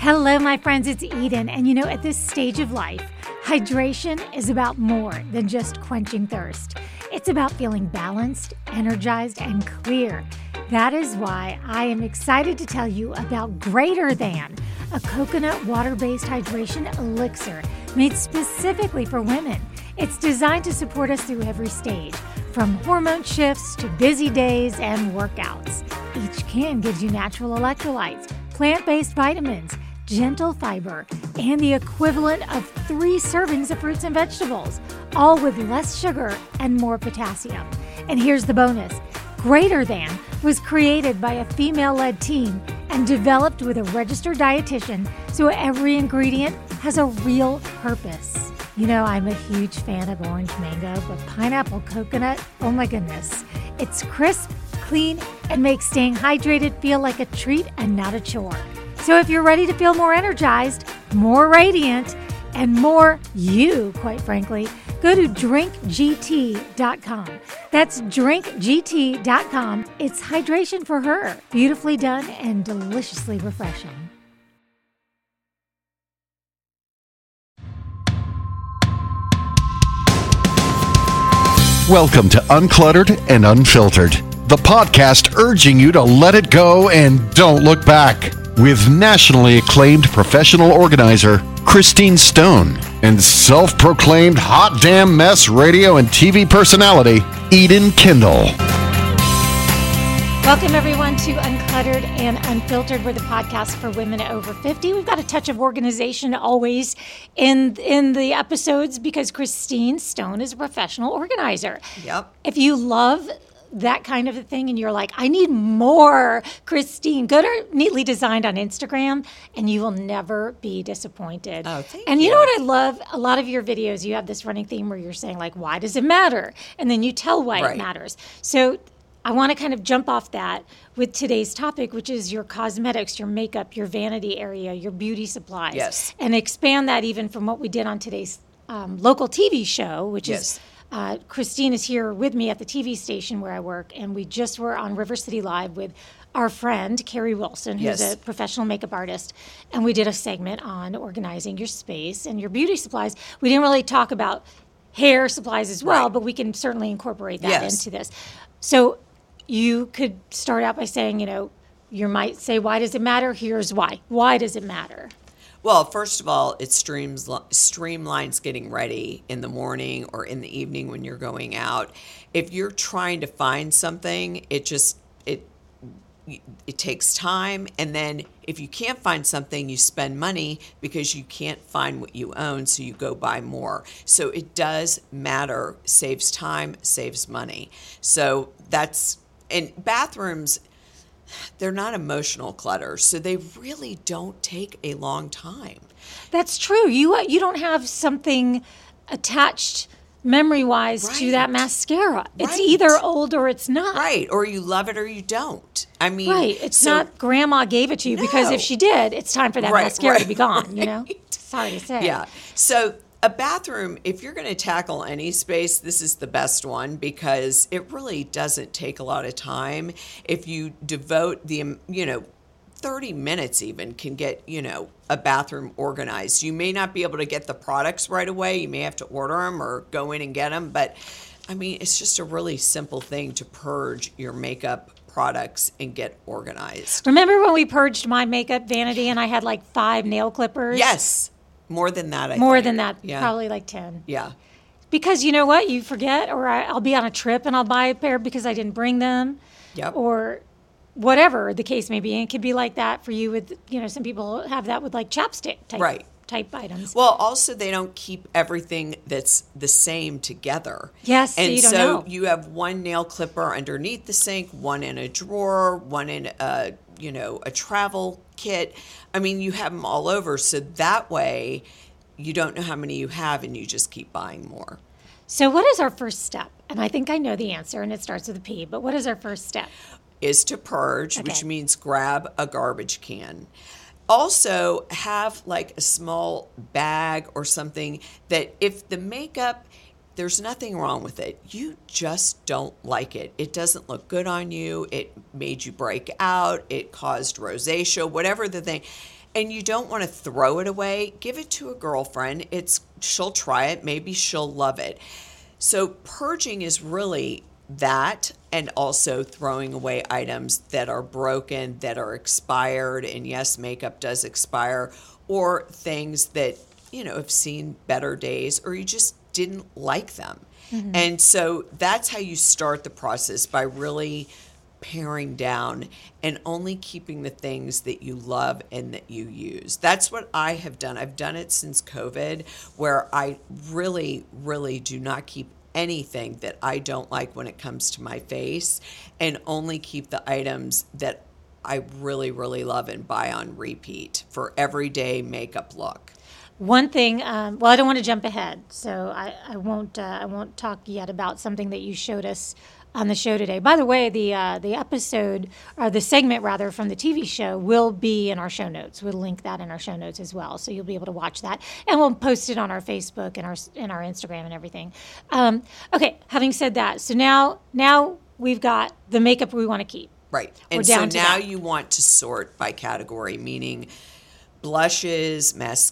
Hello, my friends, it's Eden. And at this stage of life, hydration is about more than just quenching thirst. It's about feeling balanced, energized, and clear. That is why I am excited to tell you about Greater Than, a coconut water-based hydration elixir made specifically for women. It's designed to support us through every stage, from hormone shifts to busy days and workouts. Each can gives you natural electrolytes, plant-based vitamins, gentle fiber, and the equivalent of 3 servings of fruits and vegetables, all with less sugar and more potassium. And here's the bonus. Greater Than was created by a female-led team and developed with a registered dietitian, so every ingredient has a real purpose. I'm a huge fan of orange mango, but pineapple coconut, oh my goodness. It's crisp, clean, and makes staying hydrated feel like a treat and not a chore. So if you're ready to feel more energized, more radiant, and more you, quite frankly, go to drinkgt.com. That's drinkgt.com. It's hydration for her. Beautifully done and deliciously refreshing. Welcome to Uncluttered and Unfiltered, the podcast urging you to let it go and don't look back, with nationally acclaimed professional organizer Christine Stone and self-proclaimed hot damn mess radio and TV personality Eden Kendall. Welcome, everyone, to Uncluttered and Unfiltered. We're the podcast for women over 50. We've got a touch of organization always in the episodes because Christine Stone is a professional organizer. Yep. If you love that kind of a thing and you're like, I need more Christine, go to Neatly Designed on Instagram and you will never be disappointed. Oh, thank and you. You know what I love? A lot of your videos, you have this running theme where you're saying, like, why does it matter? And then you tell why it matters. So I want to kind of jump off that with today's topic, which is your cosmetics, your makeup, your vanity area, your beauty supplies. Yes. And expand that even from what we did on today's local TV show, which is Christine is here with me at the TV station where I work, and we just were on River City Live with our friend, Carrie Wilson, who's a professional makeup artist, and we did a segment on organizing your space and your beauty supplies. We didn't really talk about hair supplies as well, but we can certainly incorporate that into this. So you could start out by saying, you might say, why does it matter? Here's why. Why does it matter? Well, first of all, it streamlines getting ready in the morning or in the evening when you're going out. If you're trying to find something, it takes time. And then if you can't find something, you spend money because you can't find what you own, so you go buy more. So it does matter, saves time, saves money. So and bathrooms, they're not emotional clutter, so they really don't take a long time. That's true. You don't have something attached memory-wise to that mascara. It's either old or it's not. Right, or you love it or you don't. I mean, it's not grandma gave it to you because if she did, it's time for that mascara to be gone, Sorry to say. Yeah. So a bathroom, if you're going to tackle any space, this is the best one because it really doesn't take a lot of time. If you devote 30 minutes even can get, a bathroom organized. You may not be able to get the products right away. You may have to order them or go in and get them. But, it's just a really simple thing to purge your makeup products and get organized. Remember when we purged my makeup vanity and I had like 5 nail clippers? Yes. More than that, More than that, probably like 10. Yeah. Because you know what? You forget, or I'll be on a trip and I'll buy a pair because I didn't bring them. Yep. Or whatever the case may be. And it could be like that for you with, some people have that with like chapstick type items. Well, also they don't keep everything that's the same together. Yes, and so you don't so know. You have one nail clipper underneath the sink, one in a drawer, one in a travel kit. You have them all over, so that way you don't know how many you have and you just keep buying more. So what is our first step? And I think I know the answer, and it starts with a P, but what is our first step? Is to purge, which means grab a garbage can. Also, have like a small bag or something that if the makeup, there's nothing wrong with it. You just don't like it. It doesn't look good on you. It made you break out. It caused rosacea, whatever the thing. and you don't want to throw it away, give it to a girlfriend. She'll try it. Maybe she'll love it. So purging is really that, and also throwing away items that are broken, that are expired. And yes, makeup does expire, or things that, have seen better days, or you just didn't like them. Mm-hmm. And so that's how you start the process, by really paring down and only keeping the things that you love and that you use. That's what I have done. I've done it since COVID, where I really, really do not keep anything that I don't like when it comes to my face, and only keep the items that I really, really love and buy on repeat for everyday makeup look. One thing, well, I don't want to jump ahead, so I won't talk yet about something that you showed us on the show today. By the way, the episode, or the segment rather, from the TV show will be in our show notes. We'll link that in our show notes as well, so you'll be able to watch that, and we'll post it on our Facebook and our Instagram and everything. Okay, having said that, so now we've got the makeup we want to keep. Right, and so now you want to sort by category, meaning blushes,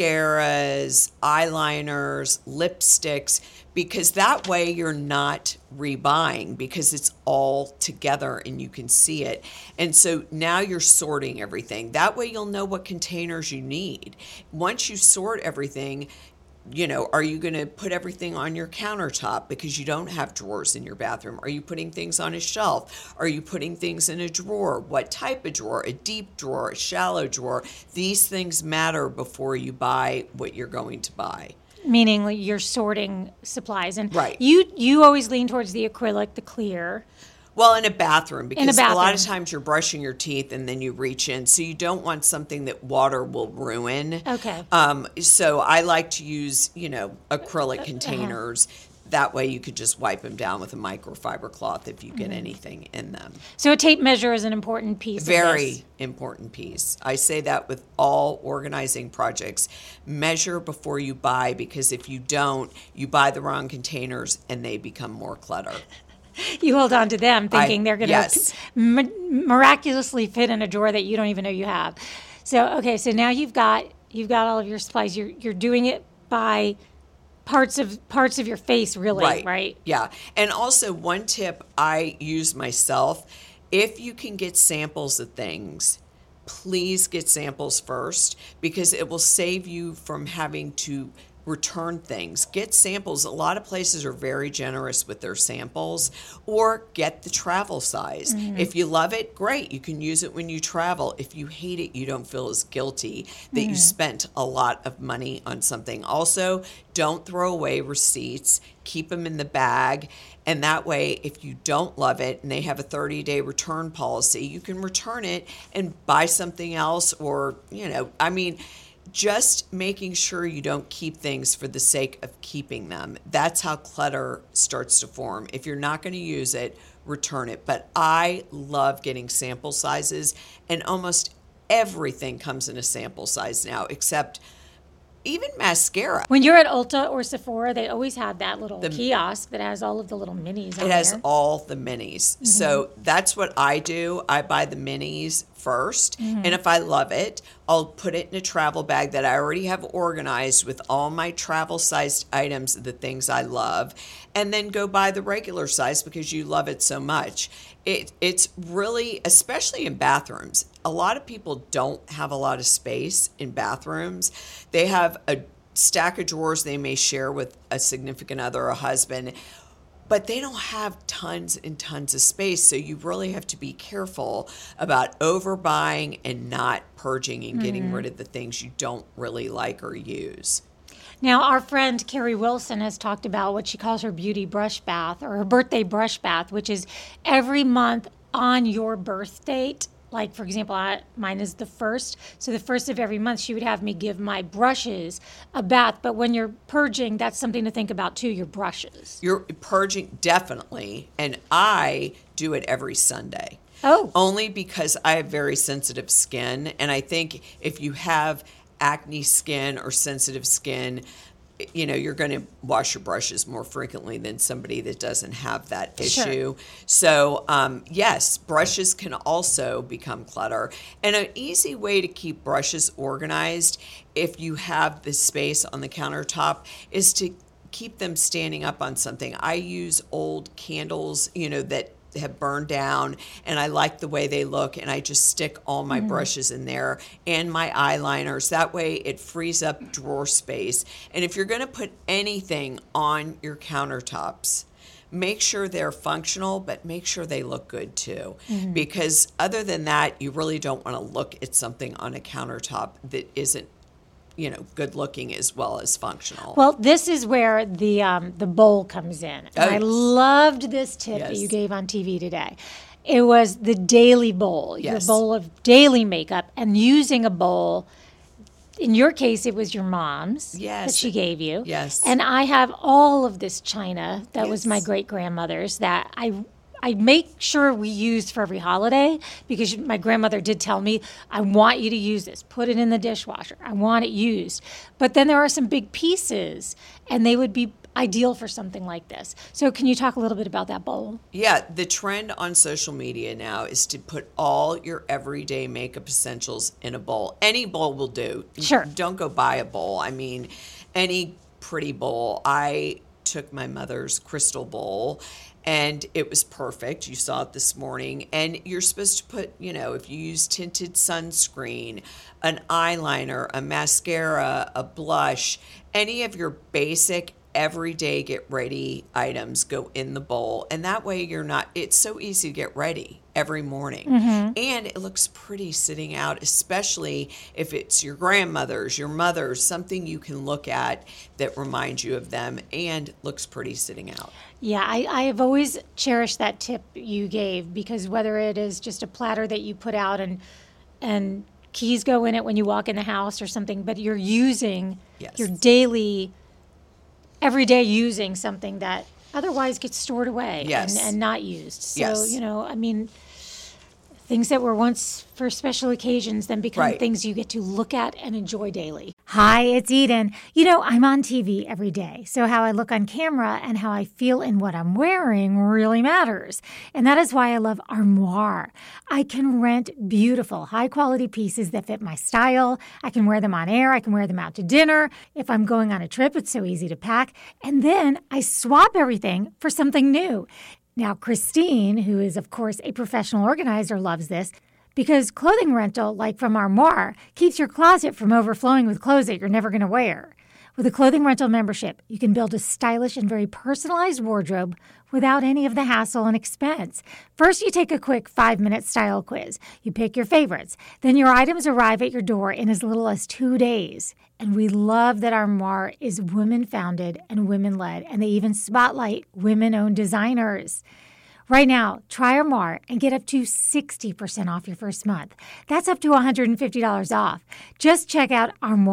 mascaras, eyeliners, lipsticks, because that way you're not rebuying, because it's all together and you can see it. And so now you're sorting everything. That way you'll know what containers you need. Once you sort everything, are you going to put everything on your countertop because you don't have drawers in your bathroom? Are you putting things on a shelf? Are you putting things in a drawer? What type of drawer? A deep drawer, a shallow drawer? These things matter before you buy what you're going to buy. Meaning you're sorting supplies. And right. You always lean towards the acrylic, the clear. Well, in a bathroom, because a lot of times you're brushing your teeth and then you reach in. So you don't want something that water will ruin. Okay. So I like to use, acrylic containers. That way you could just wipe them down with a microfiber cloth if you get anything in them. So a tape measure is an important piece. Very important piece. I say that with all organizing projects. Measure before you buy, because if you don't, you buy the wrong containers and they become more clutter. You hold on to them thinking they're going to miraculously fit in a drawer that you don't even know you have. So, okay, so now you've got all of your supplies. You're doing it by parts of your face, really, right? Yeah. And also, one tip I use myself, if you can get samples of things, please get samples first, because it will save you from having to return things. Get samples. A lot of places are very generous with their samples, or get the travel size. Mm-hmm. If you love it, great. You can use it when you travel. If you hate it, you don't feel as guilty that you spent a lot of money on something. Also, don't throw away receipts. Keep them in the bag. And that way, if you don't love it and they have a 30-day return policy, you can return it and buy something else, or, just making sure you don't keep things for the sake of keeping them. That's how clutter starts to form. If you're not going to use it, return it. But I love getting sample sizes, and almost everything comes in a sample size now, except even mascara. When you're at Ulta or Sephora, they always have that little kiosk that has all of the little minis on It has all the minis. Mm-hmm. So that's what I do. I buy the minis first, and if I love it, I'll put it in a travel bag that I already have organized with all my travel-sized items, the things I love, and then go buy the regular size because you love it so much. It's really, especially in bathrooms, a lot of people don't have a lot of space in bathrooms. They have a stack of drawers they may share with a significant other or a husband, but they don't have tons and tons of space. So you really have to be careful about overbuying and not purging and getting rid of the things you don't really like or use. Now, our friend Carrie Wilson has talked about what she calls her beauty brush bath, or her birthday brush bath, which is every month on your birth date. Like, for example, mine is the 1st. So the 1st of every month, she would have me give my brushes a bath. But when you're purging, that's something to think about, too, your brushes. You're purging, definitely. And I do it every Sunday. Oh. Only because I have very sensitive skin. And I think if you have acne skin or sensitive skin, you're going to wash your brushes more frequently than somebody that doesn't have that issue. Sure. So, yes, brushes can also become clutter. And an easy way to keep brushes organized, if you have the space on the countertop, is to keep them standing up on something. I use old candles, that have burned down, and I like the way they look, and I just stick all my brushes in there and my eyeliners. That way it frees up drawer space. And if you're going to put anything on your countertops, make sure they're functional, but make sure they look good too. Because other than that, you really don't want to look at something on a countertop that isn't good looking as well as functional. Well, this is where the bowl comes in. And I loved this tip that you gave on TV today. It was the daily bowl, your bowl of daily makeup, and using a bowl. In your case, it was your mom's that she gave you. Yes. And I have all of this china that was my great-grandmother's that I make sure we use for every holiday, because my grandmother did tell me, I want you to use this. Put it in the dishwasher. I want it used. But then there are some big pieces, and they would be ideal for something like this. So can you talk a little bit about that bowl? Yeah, the trend on social media now is to put all your everyday makeup essentials in a bowl. Any bowl will do. Sure. Don't go buy a bowl. I mean, any pretty bowl. I took my mother's crystal bowl, and it was perfect. You saw it this morning. And you're supposed to put, if you use tinted sunscreen, an eyeliner, a mascara, a blush, any of your basic everyday get ready items go in the bowl. And that way it's so easy to get ready every morning. And it looks pretty sitting out, especially if it's your grandmother's, your mother's, something you can look at that reminds you of them and looks pretty sitting out. Yeah, I have always cherished that tip you gave, because whether it is just a platter that you put out and keys go in it when you walk in the house or something, but you're using your daily, everyday using something that otherwise gets stored away and not used. So, things that were once for special occasions then become things you get to look at and enjoy daily. Hi, it's Eden. I'm on TV every day, so how I look on camera and how I feel in what I'm wearing really matters. And that is why I love Armoire. I can rent beautiful, high-quality pieces that fit my style. I can wear them on air. I can wear them out to dinner. If I'm going on a trip, it's so easy to pack. And then I swap everything for something new. Now, Christine, who is, of course, a professional organizer, loves this, because clothing rental, like from Armoire, keeps your closet from overflowing with clothes that you're never going to wear. With a clothing rental membership, you can build a stylish and very personalized wardrobe without any of the hassle and expense. First, you take a quick 5-minute style quiz. You pick your favorites. Then your items arrive at your door in as little as 2 days. And we love that Armoire is women-founded and women-led, and they even spotlight women-owned designers. Right now, try Armoire and get up to 60% off your first month. That's up to $150 off. Just check out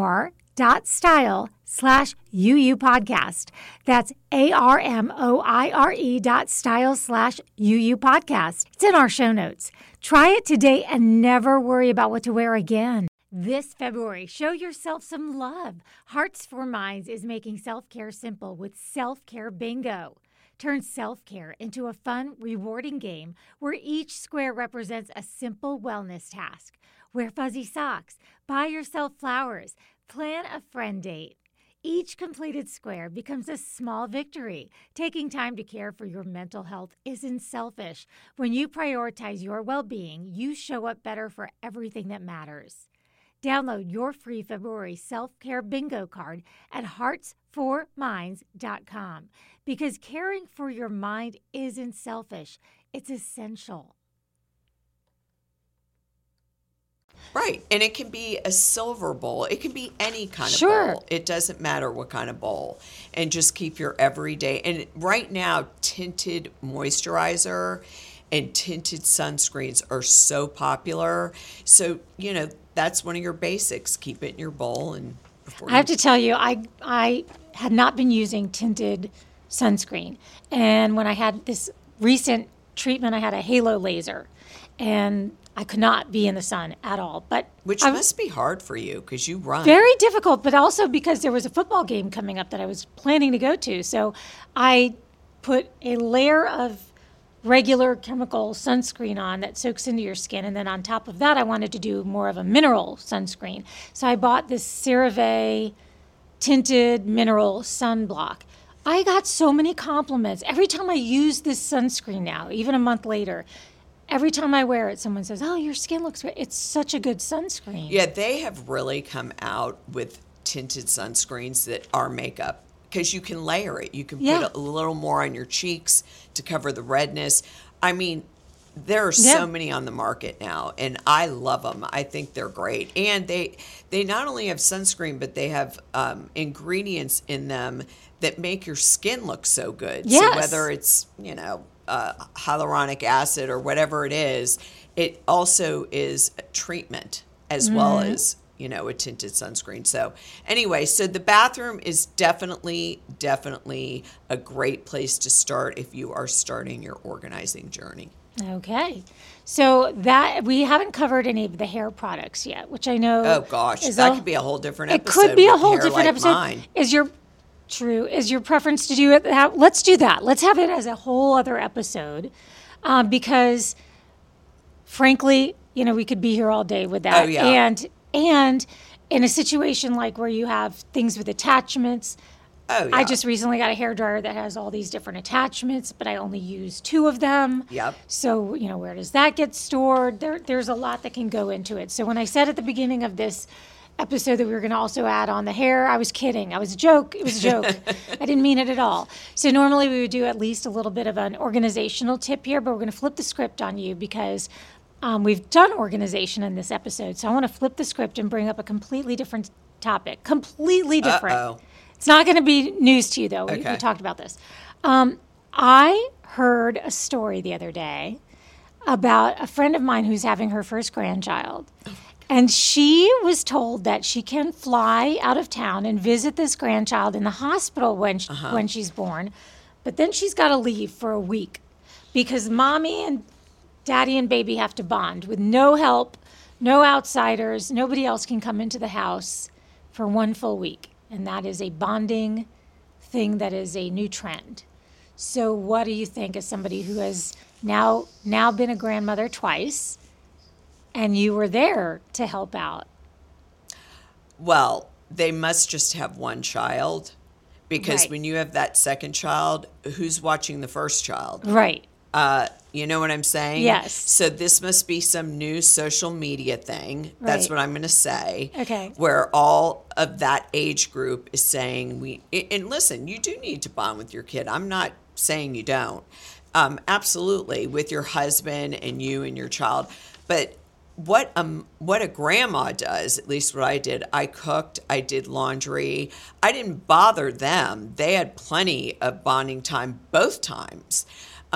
armoire.style/UU podcast. That's ARMOIRE.style/UU podcast. It's in our show notes. Try it today and never worry about what to wear again. This February, show yourself some love. Hearts for Minds is making self-care simple with Self-Care Bingo. Turn self-care into a fun, rewarding game where each square represents a simple wellness task. Wear fuzzy socks, buy yourself flowers, plan a friend date. Each completed square becomes a small victory. Taking time to care for your mental health isn't selfish. When you prioritize your well-being, you show up better for everything that matters. Download your free February self-care bingo card at heartsforminds.com, because caring for your mind isn't selfish, it's essential. Right. And it can be a silver bowl. It can be any kind of bowl. It doesn't matter what kind of bowl. And just keep your everyday. And right now, tinted moisturizer and tinted sunscreens are so popular. So, that's one of your basics. Keep it in your bowl. And I have to tell you, I had not been using tinted sunscreen. And when I had this recent treatment, I had a halo laser. And I could not be in the sun at all. But Which must be hard for you because you run. very difficult, but also because there was a football game coming up that I was planning to go to. So I put a layer of regular chemical sunscreen on that soaks into your skin. And then on top of that, I wanted to do more of a mineral sunscreen. So I bought this CeraVe tinted mineral sunblock. I got so many compliments. Every time I use this sunscreen now, even a month later, every time I wear it, someone says, "Oh, your skin looks great." It's such a good sunscreen. Yeah, they have really come out with tinted sunscreens that are makeup because you can layer it. You can put a little more on your cheeks to cover the redness. I mean, there are so many on the market now, and I love them. I think they're great. And they not only have sunscreen, but they have ingredients in them that make your skin look so good. Yes. So whether it's, hyaluronic acid or whatever it is, it also is a treatment as well as, a tinted sunscreen. So anyway, so the bathroom is definitely a great place to start if you are starting your organizing journey. Okay. So that we haven't covered any of the hair products yet, which I know. Oh gosh, that could be a whole different episode. It could be a with whole hair different like episode. Mine. Is your preference to do it? Let's do that. Let's have it as a whole other episode, because frankly, we could be here all day with that. Oh, yeah. And in a situation like where you have things with attachments. Oh, yeah. I just recently got a hairdryer that has all these different attachments, but I only use 2 of them. Yep. So, where does that get stored? There's a lot that can go into it. So when I said at the beginning of this episode that we were going to also add on the hair, I was kidding. It was a joke. I didn't mean it at all. So normally we would do at least a little bit of an organizational tip here, but we're going to flip the script on you because we've done organization in this episode. So I want to flip the script and bring up a completely different topic. Completely different. Uh-oh. It's not going to be news to you, though. Okay. We talked about this. I heard a story the other day about a friend of mine who's having her first grandchild. And she was told that she can fly out of town and visit this grandchild in the hospital when she's born. But then she's got to leave for a week because mommy and daddy and baby have to bond with no help, no outsiders. Nobody else can come into the house for 1 full week. And that is a bonding thing that is a new trend. So what do you think as somebody who has now been a grandmother twice and you were there to help out? Well, they must just have one child because Right. when you have that second child, who's watching the first child? Right. You know what I'm saying? Yes. So this must be some new social media thing. That's Right. what I'm going to say. Okay. Where all of that age group is saying and listen, you do need to bond with your kid. I'm not saying you don't. Absolutely, with your husband and you and your child. But what a grandma does, at least what I did, I cooked, I did laundry. I didn't bother them. They had plenty of bonding time both times.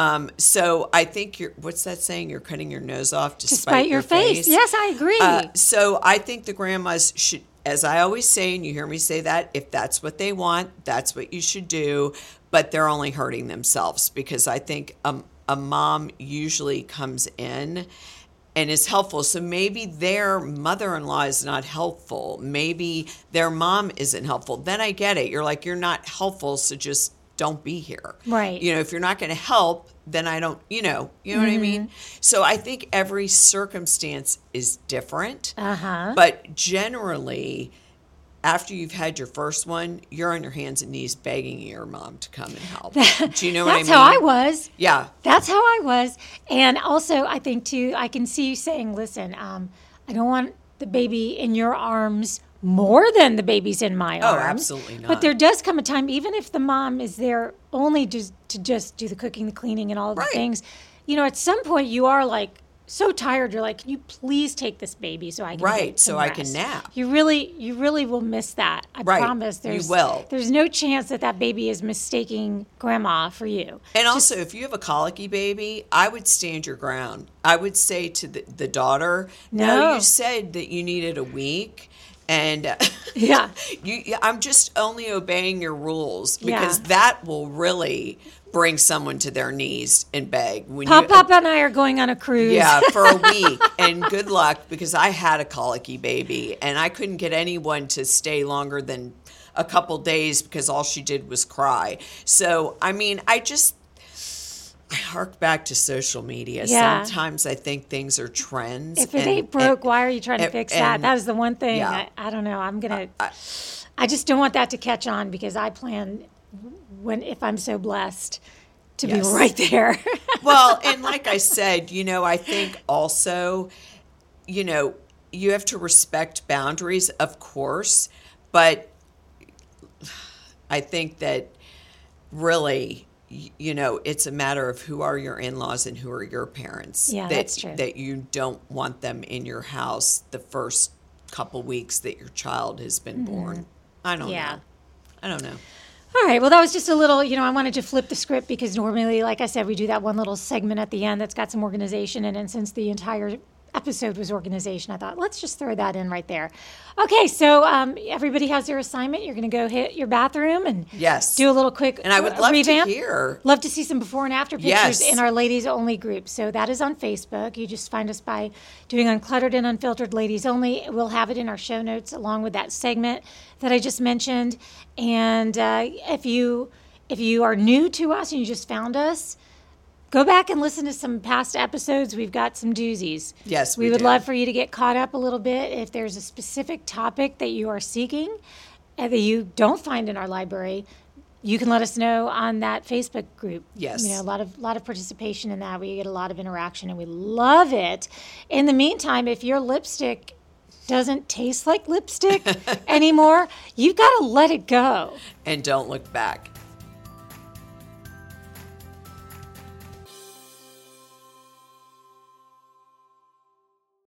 So I think what's that saying? You're cutting your nose off to spite your face. Yes, I agree. So I think the grandmas should, as I always say, and you hear me say that, if that's what they want, that's what you should do. But they're only hurting themselves because I think a mom usually comes in and is helpful. So maybe their mother-in-law is not helpful. Maybe their mom isn't helpful. Then I get it. You're like, you're not helpful, so just don't be here. Right. If you're not going to help, then I don't, you know what I mean? So I think every circumstance is different. Uh-huh. But generally, after you've had your first one, you're on your hands and knees begging your mom to come and help. Do you know what I mean? That's how I was. Yeah. That's how I was. And also, I think, too, I can see you saying, listen, I don't want the baby in your arms more than the baby's in my arms. Absolutely not. But there does come a time, even if the mom is there only to just do the cooking, the cleaning, and all of the Right. things, at some point you are like so tired. You're like, can you please take this baby so I can Right, get some so I can rest?" nap. You really will miss that. I Right, promise. you will. There's no chance that baby is mistaking grandma for you. And also, if you have a colicky baby, I would stand your ground. I would say to the daughter, no, No. you said that you needed a week. And Yeah. I'm just only obeying your rules because that will really bring someone to their knees and beg. When Papa and I are going on a cruise. Yeah, for a week. And good luck, because I had a colicky baby and I couldn't get anyone to stay longer than a couple days because all she did was cry. So, I mean, I hark back to social media. Yeah. Sometimes I think things are trends. If it ain't broke, why are you trying to fix that? That is the one thing. Yeah. I don't know. I just don't want that to catch on because I plan if I'm so blessed to be right there. Well, and like I said, I think also, you have to respect boundaries, of course, but I think that really, it's a matter of who are your in-laws and who are your parents. Yeah, that's true. That you don't want them in your house the first couple weeks that your child has been born. I don't know. All right. Well, that was just a little, I wanted to flip the script because normally, like I said, we do that one little segment at the end that's got some organization in it. And since the entire episode was organization, I thought, let's just throw that in right there. Okay. So everybody has their assignment. You're going to go hit your bathroom and do a little quick and I would love revamp. to hear. Love to see some before and after pictures in our Ladies Only group. So that is on Facebook. You just find us by doing Uncluttered and Unfiltered Ladies Only. We'll have it in our show notes along with that segment that I just mentioned. And if you are new to us and you just found us, go back and listen to some past episodes. We've got some doozies. Yes, we would love for you to get caught up a little bit. If there's a specific topic that you are seeking and that you don't find in our library, you can let us know on that Facebook group. Yes. A lot of participation in that. We get a lot of interaction, and we love it. In the meantime, if your lipstick doesn't taste like lipstick anymore, you've got to let it go. And don't look back.